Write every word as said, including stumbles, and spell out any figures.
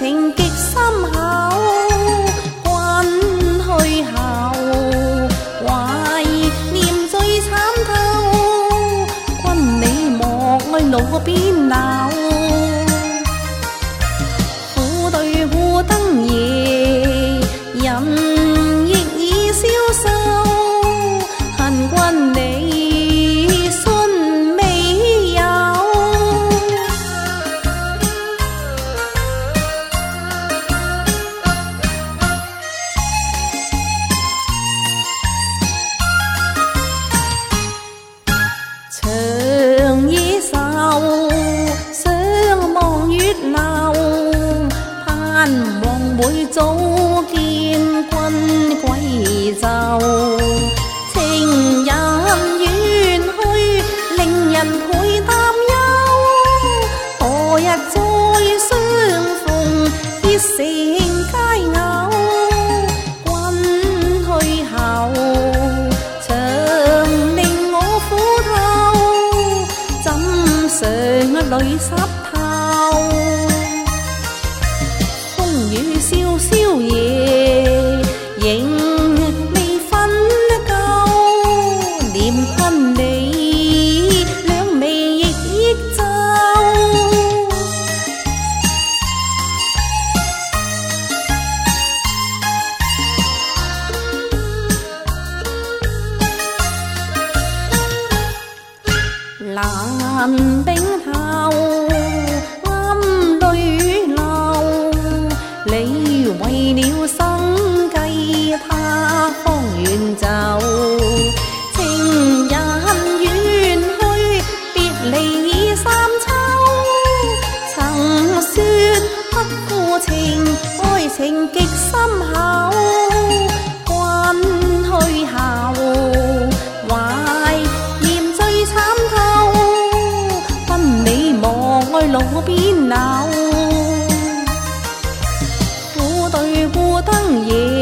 情極深厚，君去後，懷念最慘透，君你莫愛路邊鬧，苦對烏燈夜，人亦已消瘦，恨君你信未有。長夜愁，相望月流，盼望每早見君歸就。情人遠去，令人倍擔憂，何日再相逢，結成佳偶。君去後，長令我苦透，枕上淚濕透。風雨蕭蕭夜，仍未分夠，念君你兩眉亦憶皺。蘭冰透，暗淚流，你為了生計，他方遠走。情人遠去，別離已三秋，曾說不負情，愛情極深厚。君去後，懷念最慘透，君你莫愛路邊扭，苦對烏燈夜。